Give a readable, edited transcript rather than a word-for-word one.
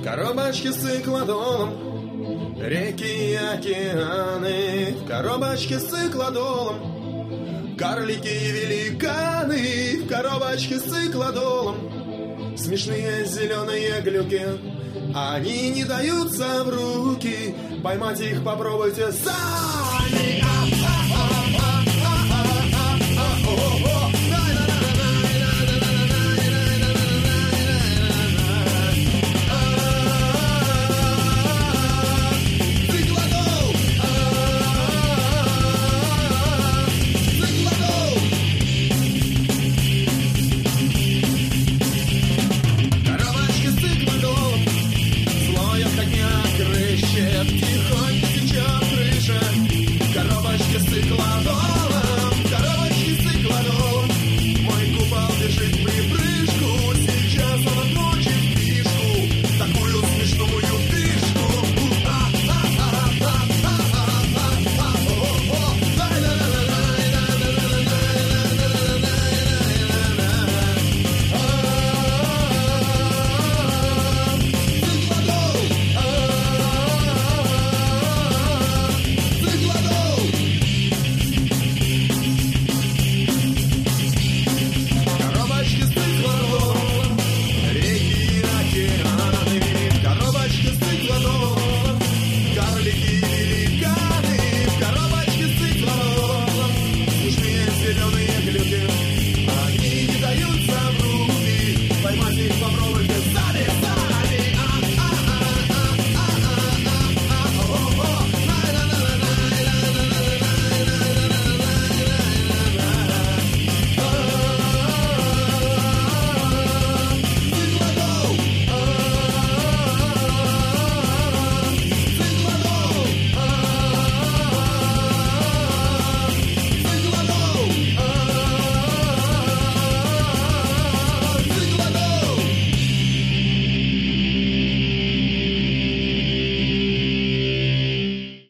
В коробочке с циклодолом, реки и океаны. В коробочке с циклодолом, карлики и великаны. В коробочке с циклодолом, смешные зеленые глюки. Они не даются в руки, поймать их попробуйте сами.